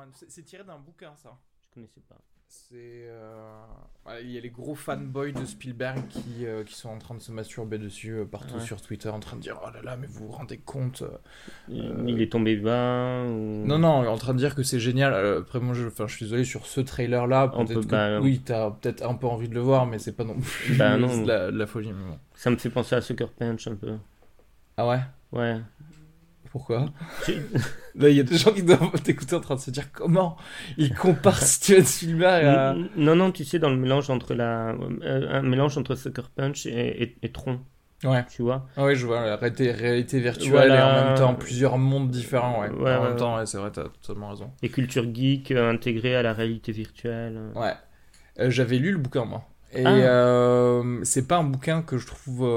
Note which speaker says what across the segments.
Speaker 1: Rowan. C'est tiré d'un bouquin, ça.
Speaker 2: Je connaissais pas.
Speaker 1: Il y a les gros fanboys de Spielberg qui sont en train de se masturber dessus partout sur Twitter, en train de dire oh là là, mais vous vous rendez compte
Speaker 2: Il est tombé bas ou...
Speaker 1: Non, en train de dire que c'est génial. Après, moi, je suis désolé, sur ce trailer-là, oui, t'as peut-être un peu envie de le voir, mais c'est pas non plus de la folie. Mais bon.
Speaker 2: Ça me fait penser à Sucker Punch un peu.
Speaker 1: Ah ouais?
Speaker 2: Ouais.
Speaker 1: Pourquoi? Là, il y a des gens qui doivent t'écouter en train de se dire comment il compare Steven Spielberg à...
Speaker 2: Non, tu sais, dans le mélange entre un mélange entre Sucker Punch et Tron.
Speaker 1: Ouais.
Speaker 2: Tu vois?
Speaker 1: Ah ouais, je vois, la réalité virtuelle et en même temps plusieurs mondes différents, ouais. En même temps, ouais, c'est vrai, t'as totalement raison.
Speaker 2: Et culture geek intégrée à la réalité virtuelle.
Speaker 1: Ouais. J'avais lu le bouquin, moi. Et c'est pas un bouquin que je trouve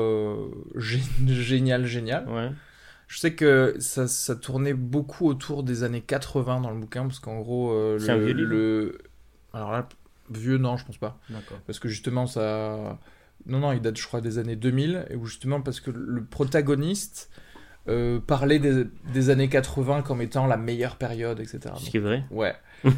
Speaker 1: génial.
Speaker 2: Ouais.
Speaker 1: Je sais que ça tournait beaucoup autour des années 80 dans le bouquin, parce qu'en gros...
Speaker 2: c'est un vieux livre.
Speaker 1: Alors là, vieux, non, je pense pas.
Speaker 2: D'accord.
Speaker 1: Parce que justement, ça... Non, il date, je crois, des années 2000, et où justement, parce que le protagoniste parlait des années 80 comme étant la meilleure période, etc.
Speaker 2: Ce qui est vrai.
Speaker 1: Ouais.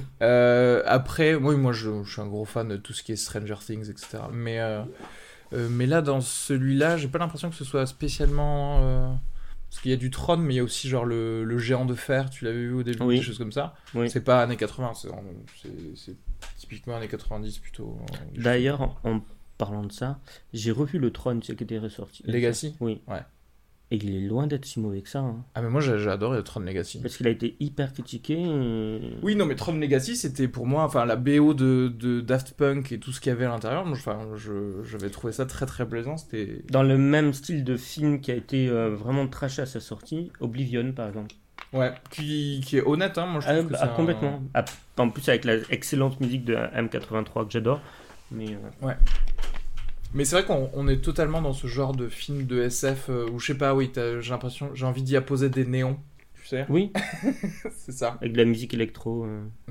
Speaker 1: Après, moi je suis un gros fan de tout ce qui est Stranger Things, etc. Mais là, dans celui-là, j'ai pas l'impression que ce soit spécialement... Parce qu'il y a du Tron, mais il y a aussi genre le géant de fer, tu l'avais vu au début, des choses comme ça.
Speaker 2: Oui.
Speaker 1: C'est pas années 80, c'est typiquement années 90 plutôt.
Speaker 2: D'ailleurs, en parlant de ça, j'ai revu le Tron, tu sais, qui était ressorti.
Speaker 1: Legacy ?
Speaker 2: Oui.
Speaker 1: Ouais.
Speaker 2: Et il est loin d'être si mauvais que ça. Hein.
Speaker 1: Ah, mais moi j'ai adoré le Tron Legacy.
Speaker 2: Parce qu'il a été hyper critiqué.
Speaker 1: Oui, non, mais Tron Legacy, c'était pour moi, enfin, la BO de Daft Punk et tout ce qu'il y avait à l'intérieur. J'avais trouvé ça très très plaisant. C'était
Speaker 2: dans le même style de film qui a été vraiment trashé à sa sortie, Oblivion par exemple.
Speaker 1: Ouais, qui est honnête, hein, moi je trouve que c'est
Speaker 2: complètement. En plus, avec la excellente musique de M83 que j'adore. Mais
Speaker 1: ouais. Mais c'est vrai qu'on est totalement dans ce genre de film de SF où je sais pas, oui, j'ai envie d'y apposer des néons, tu sais.
Speaker 2: Oui.
Speaker 1: C'est ça.
Speaker 2: Avec de la musique électro.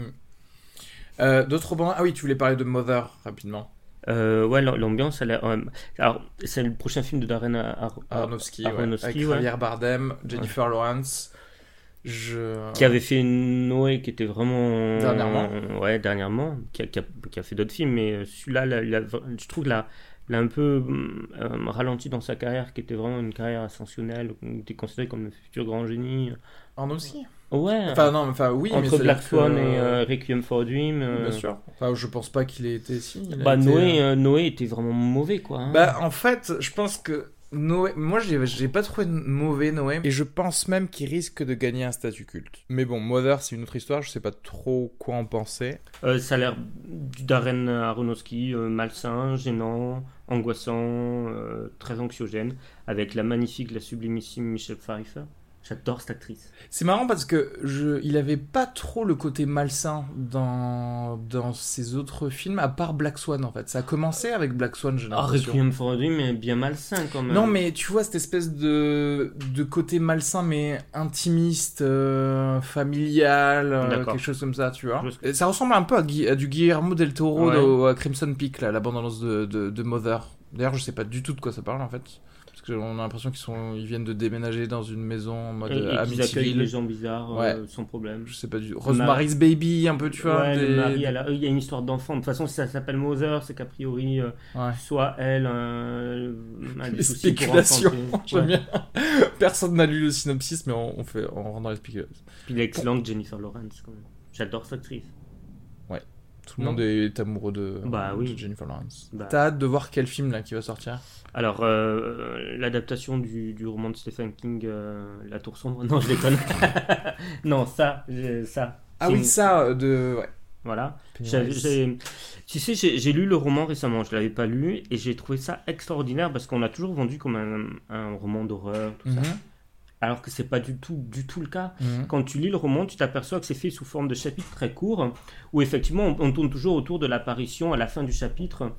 Speaker 1: D'autres bandes. Ah oui, tu voulais parler de Mother rapidement.
Speaker 2: Ouais, l'ambiance, elle alors, c'est le prochain film de Darren
Speaker 1: Aronofsky,
Speaker 2: Aronofsky,
Speaker 1: avec Javier Bardem, Jennifer Lawrence.
Speaker 2: Qui avait fait Noé, qui était vraiment... Dernièrement, qui a fait d'autres films, mais celui-là, je trouve l'a un peu ralenti dans sa carrière, qui était vraiment une carrière ascensionnelle, qui était considéré comme le futur grand génie.
Speaker 1: Aronofsky ?
Speaker 2: Ouais.
Speaker 1: Oui.
Speaker 2: Entre
Speaker 1: mais
Speaker 2: Black Swan et Requiem for a Dream.
Speaker 1: Bien sûr. Enfin, je pense pas qu'il ait été si.
Speaker 2: Noé était vraiment mauvais, quoi. Hein.
Speaker 1: En fait, je pense que Noé, moi j'ai pas trouvé mauvais Noé, et je pense même qu'il risque de gagner un statut culte. Mais bon, Mother c'est une autre histoire, je sais pas trop quoi en penser.
Speaker 2: Ça a l'air du Darren Aronofsky, malsain, gênant, angoissant, très anxiogène, avec la magnifique, la sublimissime Michelle Pfeiffer. J'adore cette actrice.
Speaker 1: C'est marrant parce que il avait pas trop le côté malsain dans ses autres films, à part Black Swan en fait. Ça a commencé avec Black Swan, j'ai l'impression.
Speaker 2: Requiem for a Dream, mais bien malsain quand même.
Speaker 1: Non, mais tu vois cette espèce de côté malsain mais intimiste, familial, quelque chose comme ça, tu vois. Et ça ressemble un peu à du Guillermo del Toro, à Crimson Peak, là, la bande-annonce de Mother. D'ailleurs, je sais pas du tout de quoi ça parle en fait. Parce qu'on a l'impression qu'ils viennent de déménager dans une maison en mode
Speaker 2: Amityville. Ils accueillent les gens bizarres sans problème.
Speaker 1: Je sais pas du tout. Rosemary's Baby, un peu, tu vois.
Speaker 2: Le mari, il y a une histoire d'enfant. De toute façon, si ça s'appelle Mother, c'est qu'a priori, soit elle a des soucis
Speaker 1: spéculations. J'aime bien. Personne n'a lu le synopsis, mais on rentre dans les spéculations.
Speaker 2: Puis l'excellente Jennifer Lawrence, quand même. J'adore cette actrice.
Speaker 1: Ouais. Tout le monde est amoureux de Jennifer Lawrence. T'as hâte de voir quel film là qui va sortir ?
Speaker 2: Alors, l'adaptation du roman de Stephen King, La Tour Sombre, non, je déconne. Non, ça.
Speaker 1: Ah oui, ça, ouais.
Speaker 2: Voilà. Tu sais, j'ai lu le roman récemment, je ne l'avais pas lu, et j'ai trouvé ça extraordinaire parce qu'on l'a toujours vendu comme un roman d'horreur, tout ça. Alors que c'est pas du tout le cas. Quand tu lis le roman, tu t'aperçois que c'est fait sous forme de chapitres très courts, où effectivement on tourne toujours autour de l'apparition à la fin du chapitre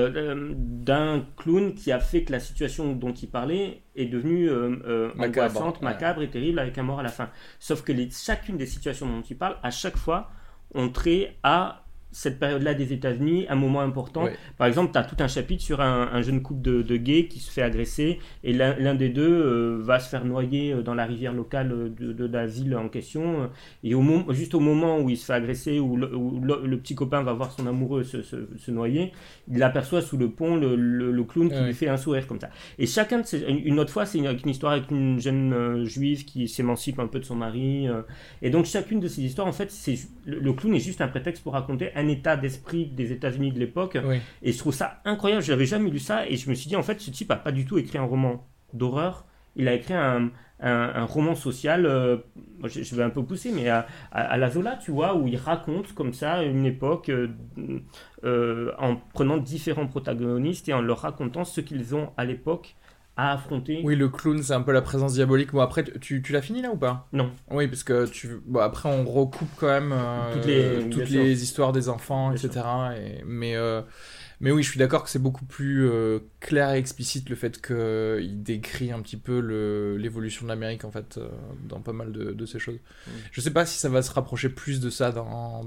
Speaker 2: d'un clown qui a fait que la situation dont il parlait est devenue angoissante, macabre et terrible, avec un mort à la fin. Sauf que chacune des situations dont il parle, à chaque fois, ont trait à cette période-là des États-Unis, un moment important.
Speaker 1: Oui.
Speaker 2: Par exemple, tu as tout un chapitre sur un jeune couple de gays qui se fait agresser et l'un des deux va se faire noyer dans la rivière locale de la ville en question. Et juste au moment où il se fait agresser, où le petit copain va voir son amoureux se noyer, il aperçoit sous le pont le clown qui lui fait un sourire comme ça. Et chacun de une autre fois, c'est une histoire avec une jeune juive qui s'émancipe un peu de son mari. Et donc, chacune de ces histoires, en fait, le clown est juste un prétexte pour raconter un état d'esprit des États-Unis de l'époque.
Speaker 1: Oui.
Speaker 2: Et je trouve ça incroyable. Je n'avais jamais lu ça et je me suis dit, en fait, ce type n'a pas du tout écrit un roman d'horreur. Il a écrit un roman social, je vais un peu pousser, mais à la Zola, tu vois, où il raconte comme ça une époque en prenant différents protagonistes et en leur racontant ce qu'ils ont à l'époque à affronter.
Speaker 1: Oui, le clown, c'est un peu la présence diabolique. Bon, après, tu l'as fini là ou pas ?
Speaker 2: Non.
Speaker 1: Oui, parce que après, on recoupe quand même toutes les histoires des enfants,
Speaker 2: bien
Speaker 1: etc. Mais oui, je suis d'accord que c'est beaucoup plus clair et explicite le fait qu'il décrit un petit peu l'évolution de l'Amérique, en fait, dans pas mal de ces choses. Je sais pas si ça va se rapprocher plus de ça dans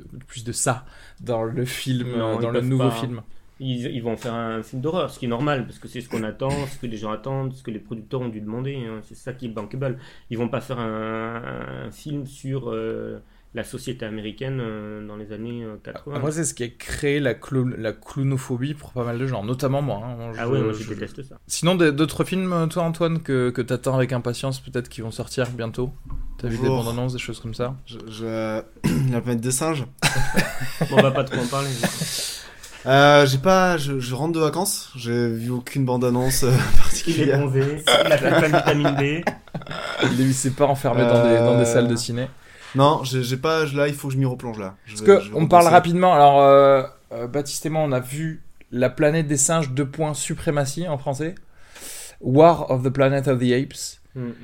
Speaker 1: le film,
Speaker 2: Non,
Speaker 1: dans le nouveau film.
Speaker 2: Ils vont faire un film d'horreur, ce qui est normal, parce que c'est ce qu'on attend, ce que les gens attendent, ce que les producteurs ont dû demander, hein. C'est ça qui est bankable. Ils vont pas faire un film sur la société américaine dans les années 80.
Speaker 1: Après, c'est ce qui a créé la clownophobie pour pas mal de gens, notamment moi. Hein.
Speaker 2: Moi je déteste ça.
Speaker 1: Sinon, d'autres films, toi Antoine, que t'attends avec impatience, peut-être qui vont sortir bientôt ? T'as vu des bandes annonces, des choses comme ça ?
Speaker 3: La planète des singes.
Speaker 2: Bon, on va pas trop en parler.
Speaker 3: Je rentre de vacances, j'ai vu aucune bande-annonce particulière.
Speaker 2: Il est bronzé, il a fait plein de vitamine D.
Speaker 1: Il s'est pas enfermé dans des salles de ciné.
Speaker 3: Non, j'ai pas, là il faut que je m'y replonge là.
Speaker 1: On parle rapidement, alors Baptiste et moi on a vu La planète des singes, suprématie en français. War of the Planet of the Apes.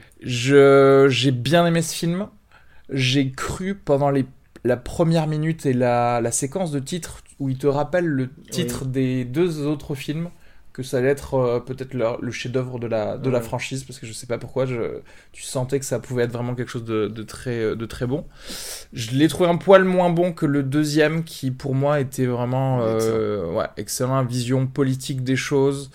Speaker 1: J'ai bien aimé ce film. J'ai cru pendant la première minute et la séquence de titres où il te rappelle le titre des deux autres films, que ça allait être peut-être le chef-d'œuvre de la franchise, parce que je sais pas pourquoi, tu sentais que ça pouvait être vraiment quelque chose de très bon. Je l'ai trouvé un poil moins bon que le deuxième, qui pour moi était vraiment excellent, vision politique des choses.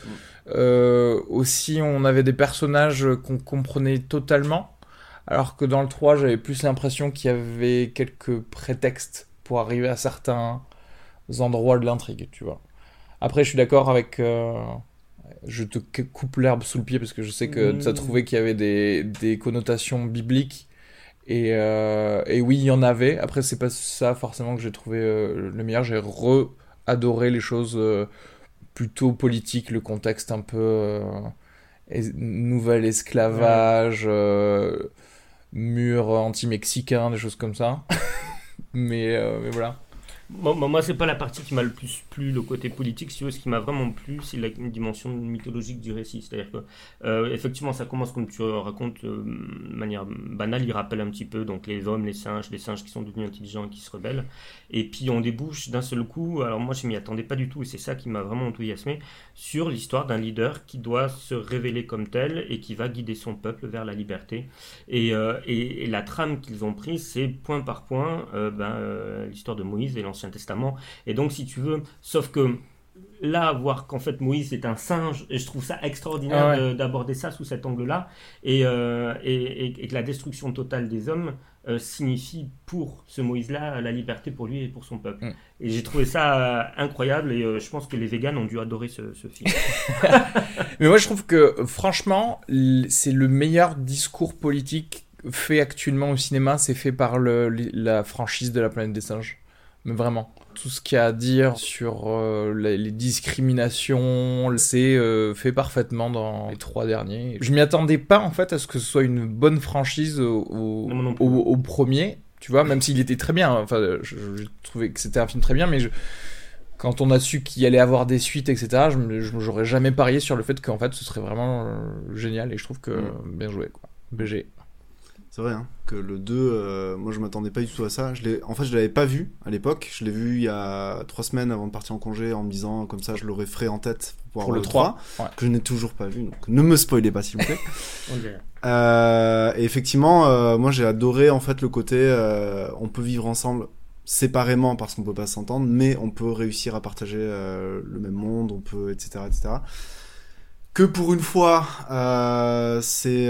Speaker 1: Aussi, on avait des personnages qu'on comprenait totalement, alors que dans le 3, j'avais plus l'impression qu'il y avait quelques prétextes pour arriver à certains endroits de l'intrigue, tu vois. Après, je suis d'accord avec... je te coupe l'herbe sous le pied parce que je sais que tu as trouvé qu'il y avait des connotations bibliques. Et oui, il y en avait. Après, c'est pas ça forcément que j'ai trouvé le meilleur. J'ai adoré les choses plutôt politiques, le contexte un peu nouvel esclavage, mur anti-mexicain, des choses comme ça. mais voilà.
Speaker 2: Moi, c'est pas la partie qui m'a le plus plu, le côté politique. Si tu veux, ce qui m'a vraiment plu, c'est la dimension mythologique du récit. C'est-à-dire que, effectivement, ça commence comme tu racontes de manière banale. Il rappelle un petit peu donc les hommes, les singes qui sont devenus intelligents et qui se rebellent. Et puis, on débouche d'un seul coup. Alors, moi, je m'y attendais pas du tout, et c'est ça qui m'a vraiment enthousiasmé, sur l'histoire d'un leader qui doit se révéler comme tel et qui va guider son peuple vers la liberté. Et la trame qu'ils ont prise, c'est point par point l'histoire de Moïse et l'Ancien Testament. Et donc, si tu veux, sauf que là, voir qu'en fait Moïse est un singe, et je trouve ça extraordinaire d'aborder ça sous cet angle-là, et que la destruction totale des hommes signifie pour ce Moïse-là la liberté pour lui et pour son peuple. Et j'ai trouvé ça incroyable, et je pense que les végans ont dû adorer ce film.
Speaker 1: Mais moi, je trouve que franchement, c'est le meilleur discours politique fait actuellement au cinéma, c'est fait par la franchise de La planète des singes. Mais vraiment, tout ce qu'il y a à dire sur les discriminations, c'est fait parfaitement dans les 3 derniers. Je m'y attendais pas en fait à ce que ce soit une bonne franchise au premier, tu vois, même s'il était très bien. Enfin, je trouvais que c'était un film très bien, mais quand on a su qu'il y allait avoir des suites, etc., j'aurais jamais parié sur le fait qu'en fait ce serait vraiment génial, et je trouve que bien joué, quoi. BG.
Speaker 3: C'est vrai, hein, que le 2, moi je m'attendais pas du tout à ça. En fait, je l'avais pas vu à l'époque. Je l'ai vu il y a 3 semaines avant de partir en congé, en me disant comme ça je l'aurais frais en tête pour le 3, que je n'ai toujours pas vu. Donc ne me spoilez pas, s'il vous plaît. Et effectivement, moi j'ai adoré en fait le côté on peut vivre ensemble séparément parce qu'on peut pas s'entendre, mais on peut réussir à partager le même monde, on peut, etc., etc. Que pour une fois, c'est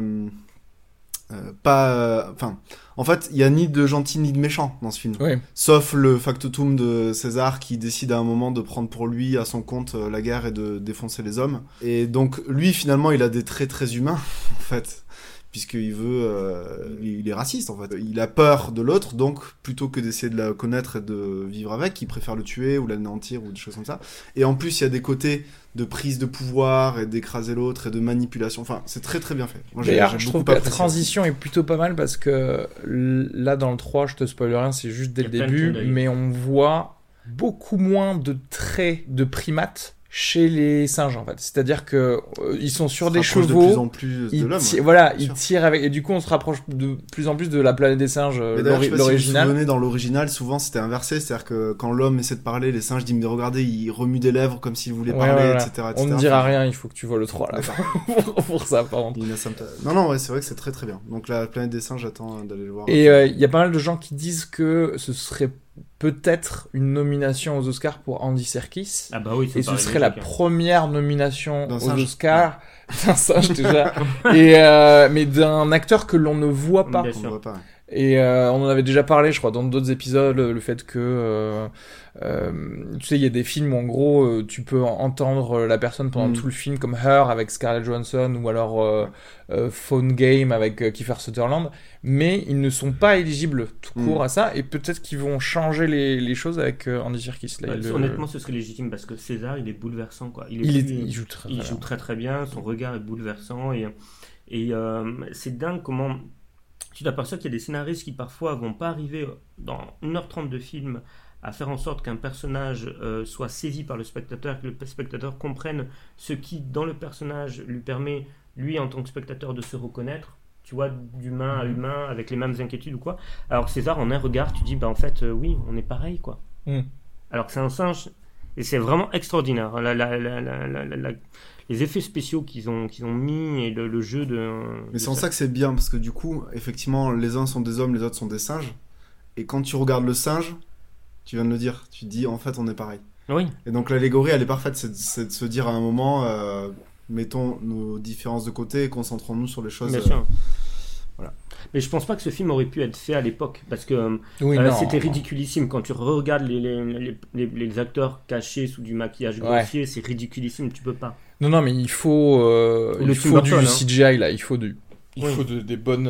Speaker 3: pas... Enfin, en fait, il y a ni de gentil ni de méchant dans ce film.
Speaker 1: Oui.
Speaker 3: Sauf le factotum de César qui décide à un moment de prendre pour lui, à son compte, la guerre et de défoncer les hommes. Et donc, lui, finalement, il a des traits très humains, en fait. Puisqu'il veut... il est raciste, en fait. Il a peur de l'autre, donc, plutôt que d'essayer de la connaître et de vivre avec, il préfère le tuer ou l'anéantir ou des choses comme ça. Et en plus, il y a des côtés de prise de pouvoir et d'écraser l'autre et de manipulation. Enfin, c'est très très bien fait.
Speaker 1: Moi, d'ailleurs, je trouve que la transition est plutôt pas mal parce que là, dans le 3, je te spoil rien, c'est juste dès le début, mais on voit beaucoup moins de traits de primates chez les singes, en fait. C'est-à-dire que ils sont sur des chevaux.
Speaker 3: De plus en plus de l'homme.
Speaker 1: Voilà, ils tirent avec, et du coup, on se rapproche de plus en plus de la planète des singes, l'original.
Speaker 3: Si vous vous souvenez, dans l'original, souvent c'était inversé, c'est-à-dire que quand l'homme essaie de parler, les singes disent mais regardez, il remue des lèvres comme s'il voulait parler, etc.
Speaker 1: On ne dira rien, il faut que tu vois le 3 là. pour ça, par contre.
Speaker 3: Non, ouais, c'est vrai que c'est très très bien. Donc la planète des singes, j'attends d'aller le voir.
Speaker 1: Et il y a pas mal de gens qui disent que ce serait peut-être une nomination aux Oscars pour Andy Serkis.
Speaker 2: Ah bah oui,
Speaker 1: et ce serait la première nomination aux Oscars
Speaker 3: d'un
Speaker 1: singe déjà. Mais d'un acteur que l'on ne voit pas.
Speaker 3: On ne voit pas.
Speaker 1: Et on en avait déjà parlé, je crois, dans d'autres épisodes, le fait que tu sais, il y a des films où en gros tu peux entendre la personne pendant tout le film, comme Her avec Scarlett Johansson ou alors Phone Game avec Kiefer Sutherland, mais ils ne sont pas éligibles tout court à ça, et peut-être qu'ils vont changer les choses avec Andy Serkis. Là,
Speaker 2: honnêtement, ce serait légitime parce que César, il est bouleversant, quoi.
Speaker 1: Il joue
Speaker 2: très très bien, son regard est bouleversant et c'est dingue comment tu t'aperçois qu'il y a des scénaristes qui parfois vont pas arriver dans 1h30 de film à faire en sorte qu'un personnage soit saisi par le spectateur, que le spectateur comprenne ce qui, dans le personnage, lui permet, lui, en tant que spectateur, de se reconnaître, tu vois, d'humain à humain, avec les mêmes inquiétudes ou quoi. Alors César, en un regard, tu dis, bah en fait, oui, on est pareil, quoi. Alors que c'est un singe, et c'est vraiment extraordinaire. Les effets spéciaux qu'ils ont mis et le jeu de...
Speaker 3: Mais c'est en ça que c'est bien, parce que du coup, effectivement, les uns sont des hommes, les autres sont des singes. Et quand tu regardes le singe, tu viens de le dire, tu te dis, en fait, on est pareil.
Speaker 2: Oui.
Speaker 3: Et donc l'allégorie, elle est parfaite, c'est de se dire à un moment, mettons nos différences de côté et concentrons-nous sur les choses...
Speaker 2: Bien sûr. Voilà. Mais je pense pas que ce film aurait pu être fait à l'époque parce que c'était ridiculissime quand tu regardes les acteurs cachés sous du maquillage grossier, c'est ridiculissime, tu peux pas.
Speaker 1: Non, mais il faut du CGI là, il faut des bonnes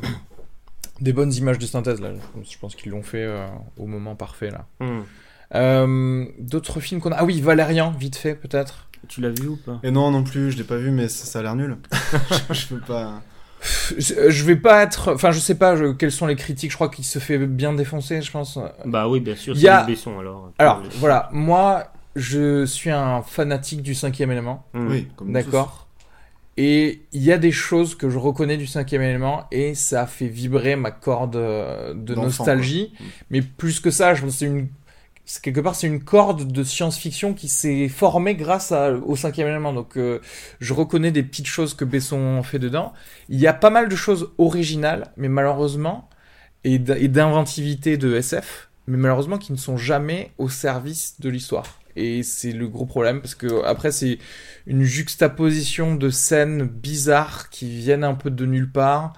Speaker 1: des bonnes images de synthèse là. Je pense qu'ils l'ont fait au moment parfait là. D'autres films qu'on a. Ah oui, Valérian, vite fait peut-être.
Speaker 2: Tu l'as vu ou pas?
Speaker 3: Et non plus, je l'ai pas vu, mais ça a l'air nul. Je peux pas.
Speaker 1: Je vais pas être... Enfin, je sais pas quelles sont les critiques. Je crois qu'il se fait bien défoncer, je pense.
Speaker 2: Bah oui, bien sûr, c'est Besson alors.
Speaker 1: Alors, voilà, moi, je suis un fanatique du 5e élément.
Speaker 3: Oui, comme
Speaker 1: d'accord. Et il y a des choses que je reconnais du 5e élément et ça fait vibrer ma corde de nostalgie. Mais plus que ça, je pense que quelque part, c'est une corde de science-fiction qui s'est formée grâce au 5e élément. Donc, je reconnais des petites choses que Besson fait dedans. Il y a pas mal de choses originales, mais malheureusement, et d'inventivité de SF, mais malheureusement qui ne sont jamais au service de l'histoire. Et c'est le gros problème, parce que après, c'est une juxtaposition de scènes bizarres qui viennent un peu de nulle part.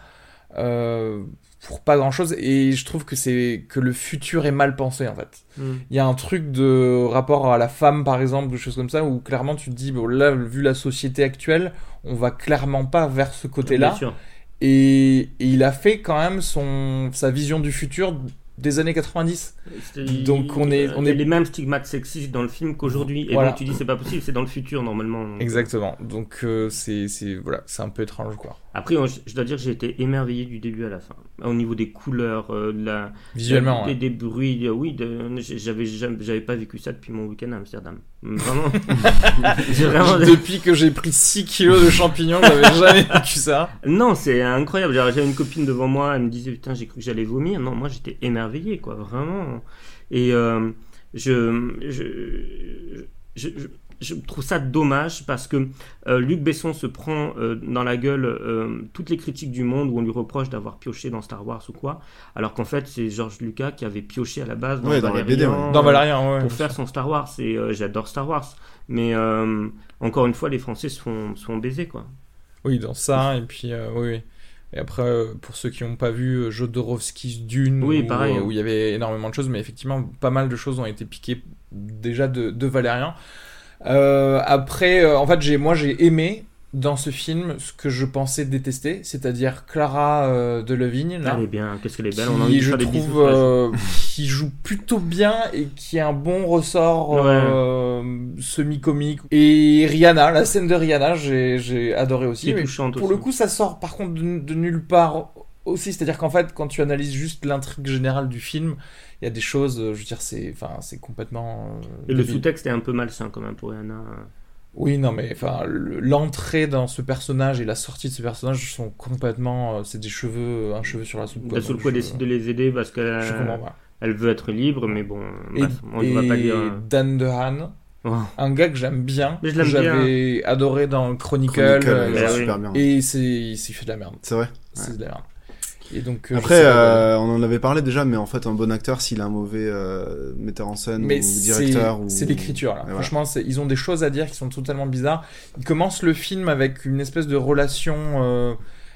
Speaker 1: Pour pas grand chose, et je trouve que le futur est mal pensé en fait. Il y a un truc de rapport à la femme par exemple, des choses comme ça, où clairement tu te dis bon, là vu la société actuelle on va clairement pas vers ce côté là, et il a fait quand même sa vision du futur des années 90. Donc on est
Speaker 2: les mêmes stigmates sexistes dans le film qu'aujourd'hui, et donc tu dis c'est pas possible, c'est dans le futur normalement. Donc...
Speaker 1: Exactement. Donc c'est un peu étrange quoi.
Speaker 2: Après je dois dire que j'ai été émerveillé du début à la fin. Au niveau des couleurs,
Speaker 1: visuellement,
Speaker 2: des bruits, j'avais pas vécu ça depuis mon week-end à Amsterdam. Vraiment.
Speaker 1: Depuis que j'ai pris 6 kilos de champignons, j'avais jamais vécu ça.
Speaker 2: Non, c'est incroyable. J'avais une copine devant moi, elle me disait putain, j'ai cru que j'allais vomir. Non, moi j'étais émerveillé quoi, vraiment. Et je trouve ça dommage parce que Luc Besson se prend dans la gueule toutes les critiques du monde où on lui reproche d'avoir pioché dans Star Wars ou quoi, alors qu'en fait c'est George Lucas qui avait pioché à la base dans Valérian,
Speaker 1: dans Valérian
Speaker 2: pour faire son Star Wars. Et j'adore Star Wars, mais encore une fois les Français se font baiser quoi.
Speaker 1: Oui, dans ça, et puis oui. Et après, pour ceux qui n'ont pas vu Jodorowsky's Dune, où il y avait énormément de choses, mais effectivement, pas mal de choses ont été piquées déjà de Valérian. Après, en fait, j'ai aimé dans ce film ce que je pensais détester, c'est-à-dire Clara Delevingne. Là,
Speaker 2: elle est bien, qu'est-ce qu'elle est belle.
Speaker 1: Je trouve qui joue plutôt bien et qui a un bon ressort semi-comique. Et Rihanna, la scène de Rihanna, j'ai adoré aussi. Mais pour le coup, ça sort par contre de nulle part aussi, c'est-à-dire qu'en fait, quand tu analyses juste l'intrigue générale du film, il y a des choses, je veux dire, c'est complètement...
Speaker 2: et le sous-texte est un peu malsain quand même pour Rihanna.
Speaker 1: Oui, non, mais enfin, l'entrée dans ce personnage et la sortie de ce personnage sont complètement... c'est un cheveu sur la soupe.
Speaker 2: Sur le coup, elle décide de les aider parce qu'elle elle veut être libre, mais bon, on ne va pas dire...
Speaker 1: Dan DeHaan, un gars que j'aime bien,
Speaker 2: que
Speaker 1: j'avais adoré dans Chronicle,
Speaker 3: super bien.
Speaker 1: Et il fait de la merde.
Speaker 3: C'est vrai.
Speaker 1: C'est de la merde. Et donc,
Speaker 3: après, on en avait parlé déjà, mais en fait, un bon acteur, s'il a un mauvais metteur en scène ou directeur...
Speaker 1: C'est l'écriture, là. Franchement, ils ont des choses à dire qui sont totalement bizarres. Ils commencent le film avec une espèce de relation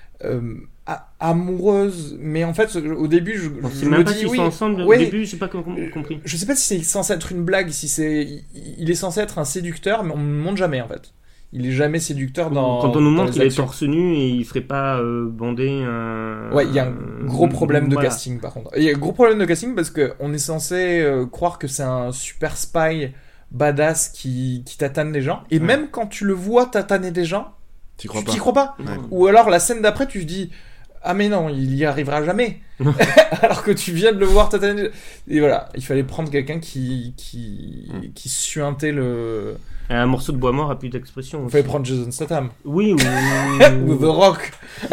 Speaker 1: amoureuse, mais en fait, au début, je
Speaker 2: me dis... Ils sont ensemble au début, j'ai pas compris.
Speaker 1: Je sais pas si c'est censé être une blague, il est censé être un séducteur, mais on ne le montre jamais, en fait. Il est jamais séducteur
Speaker 2: quand on nous montre qu'il est torse nu et il ferait pas bander
Speaker 1: ouais, il y a un gros problème de casting par contre. Il y a un gros problème de casting parce qu'on est censé croire que c'est un super spy badass qui tatane les gens. Et même quand tu le vois tataner des gens, tu t'y crois pas. Ouais. Ou alors la scène d'après, tu te dis... Ah mais non, il y arrivera jamais. Alors que tu viens de le voir tataner. Et voilà, il fallait prendre quelqu'un qui suintait le...
Speaker 2: Un morceau de bois mort a plus d'expression.
Speaker 1: Il fallait prendre Jason Statham.
Speaker 2: Oui,
Speaker 1: ou The Rock.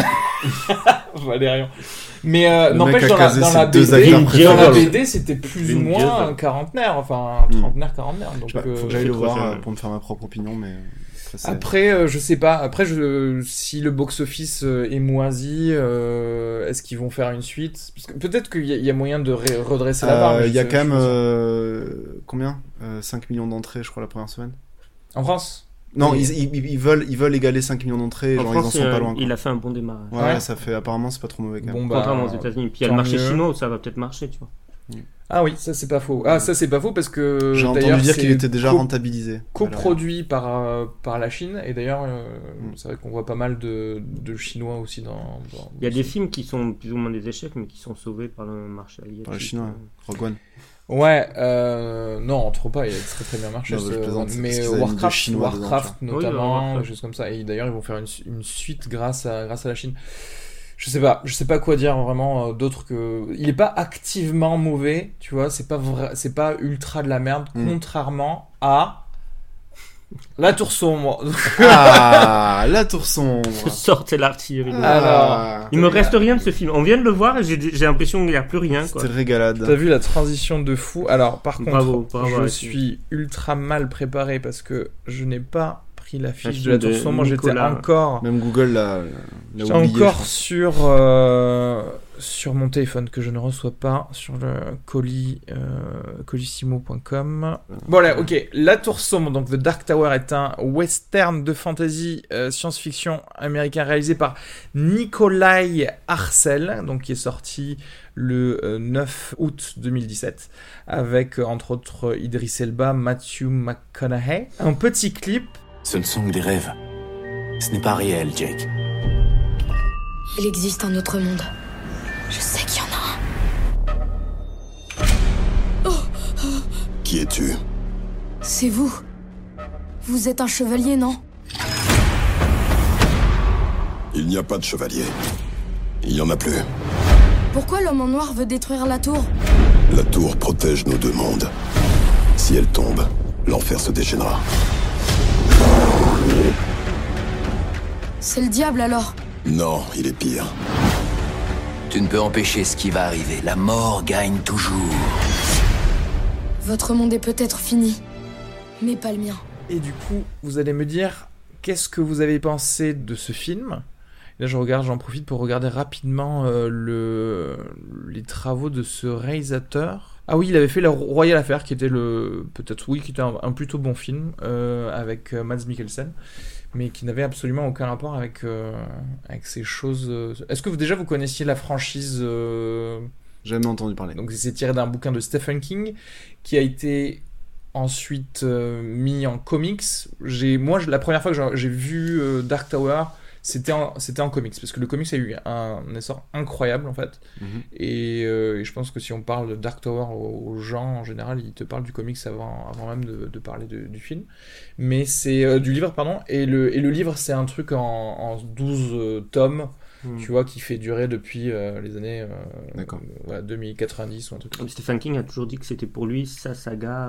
Speaker 1: Valérian. Mais n'empêche, dans la BD, c'était plus ou moins un quarantenaire. Enfin, trentenaire, quarantenaire. Donc,
Speaker 3: faut que j'aille le voir pour me faire ma propre opinion, mais...
Speaker 1: Après, je sais pas. Après, si le box-office est moisi, est-ce qu'ils vont faire une suite? Parce que peut-être qu'il y a moyen de redresser la barre.
Speaker 3: Il y a quand même... combien 5 millions d'entrées, je crois, la première semaine.
Speaker 1: En France?
Speaker 3: Non, ils veulent égaler 5 millions d'entrées.
Speaker 2: En France, ils en sont pas loin. Il a fait un bon démarrage.
Speaker 3: Ouais, ça fait... Apparemment, c'est pas trop mauvais quand même.
Speaker 2: Contrairement aux États-Unis. Puis il y a le marché chinois où ça va peut-être marcher, tu vois.
Speaker 1: Ah oui, ça c'est pas faux. Ah, ça c'est pas faux parce que
Speaker 3: j'ai entendu dire qu'il était déjà rentabilisé.
Speaker 1: Coproduit par la Chine, et d'ailleurs c'est vrai qu'on voit pas mal de Chinois aussi dans
Speaker 2: il y a des films qui sont plus ou moins des échecs mais qui sont sauvés par le marché asiatique.
Speaker 3: Par les Chinois, Rogue One.
Speaker 1: Ouais, non, trop pas, il a très très bien marché. Mais Warcraft notamment, des choses comme ça. Et d'ailleurs ils vont faire une suite grâce à la Chine. Je sais pas quoi dire vraiment d'autre que il est pas activement mauvais, tu vois, c'est pas ultra de la merde, contrairement à La Tour Sombre.
Speaker 3: Ah, La Tour Sombre.
Speaker 2: Sortez l'artillerie. Alors, il me reste rien de ce film. On vient de le voir et j'ai l'impression qu'il n'y a plus rien.
Speaker 3: C'était régalade.
Speaker 1: T'as vu la transition de fou. Alors, par contre, je suis ultra mal préparé parce que je n'ai pas la fiche de La Tour Sombre. J'étais encore...
Speaker 3: Même Google l'a oublié.
Speaker 1: Encore sur mon téléphone que je ne reçois pas, sur le colissimo.com. Bon là, ok. La Tour Sombre, donc The Dark Tower, est un western de fantasy science-fiction américain réalisé par Nikolai Arcel, donc qui est sorti le 9 août 2017, avec entre autres Idris Elba, Matthew McConaughey. Un petit clip.
Speaker 4: Ce ne sont que des rêves. Ce n'est pas réel, Jake.
Speaker 5: Il existe un autre monde. Je sais qu'il y en a un.
Speaker 4: Qui es-tu?
Speaker 5: C'est vous. Vous êtes un chevalier, non?
Speaker 4: Il n'y a pas de chevalier. Il n'y en a plus.
Speaker 5: Pourquoi l'homme en noir veut détruire la tour?
Speaker 4: La tour protège nos deux mondes. Si elle tombe, l'enfer se déchaînera.
Speaker 5: C'est le diable alors?
Speaker 4: Non, il est pire.
Speaker 6: Tu ne peux empêcher ce qui va arriver. La mort gagne toujours.
Speaker 5: Votre monde est peut-être fini, mais pas le mien.
Speaker 1: Et du coup, vous allez me dire, qu'est-ce que vous avez pensé de ce film ? Là, j'en profite pour regarder rapidement les travaux de ce réalisateur. Ah oui, il avait fait La Royale Affaire, qui était qui était un plutôt bon film, avec Mads Mikkelsen, mais qui n'avait absolument aucun rapport avec ces choses. Est-ce que vous connaissiez la franchise
Speaker 3: Jamais entendu parler.
Speaker 1: Donc c'est tiré d'un bouquin de Stephen King, qui a été ensuite mis en comics. La première fois que j'ai vu Dark Tower, c'était en comics, parce que le comics a eu un essor incroyable en fait. Et je pense que si on parle de Dark Tower aux gens en général, ils te parlent du comics avant même de parler du film, mais c'est du livre pardon. Et le livre, c'est un truc en 12 tomes, tu vois, qui fait durer depuis les années 2090 ou un truc.
Speaker 2: Stephen King a toujours dit que c'était pour lui sa saga,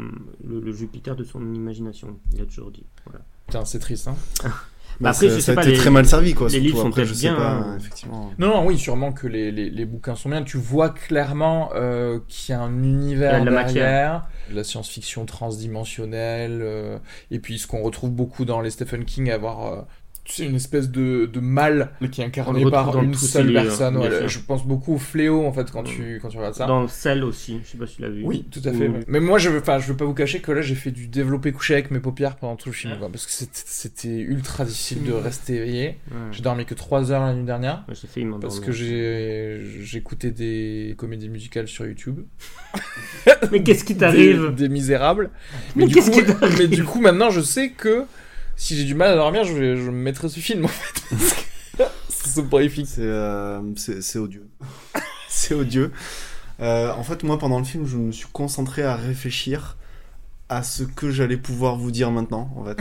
Speaker 2: le Jupiter de son imagination. Il a toujours dit. Voilà.
Speaker 1: Putain, c'est triste, hein.
Speaker 2: Après,
Speaker 3: ça a été très mal servi, quoi.
Speaker 2: Les livres sont
Speaker 3: après,
Speaker 2: peut-être bien.
Speaker 3: Pas, effectivement.
Speaker 1: Non, oui, sûrement que les bouquins sont bien. Tu vois clairement qu'il y a un univers derrière, la science-fiction transdimensionnelle, et puis ce qu'on retrouve beaucoup dans les Stephen King, avoir c'est une espèce de mal qui est incarné par une seule personne. Je pense beaucoup au Fléau en fait quand tu regardes ça.
Speaker 2: Dans Cell aussi, je sais pas si tu l'as vu.
Speaker 1: Oui, tout à fait. Mais moi je veux pas vous cacher que là j'ai fait du développé couché avec mes paupières pendant tout le film, quoi, parce que c'était ultra difficile de rester éveillé. J'ai dormi que 3 heures la nuit dernière.
Speaker 2: J'ai fait
Speaker 1: parce que j'écoutais des comédies musicales sur YouTube.
Speaker 2: Mais qu'est-ce qui t'arrive?
Speaker 1: Des misérables. Mais du coup maintenant je sais que si j'ai du mal à dormir, je me mettrai ce film en fait. C'est soporifique.
Speaker 3: C'est odieux. C'est odieux. En fait, moi, pendant le film, je me suis concentré à réfléchir à ce que j'allais pouvoir vous dire maintenant, en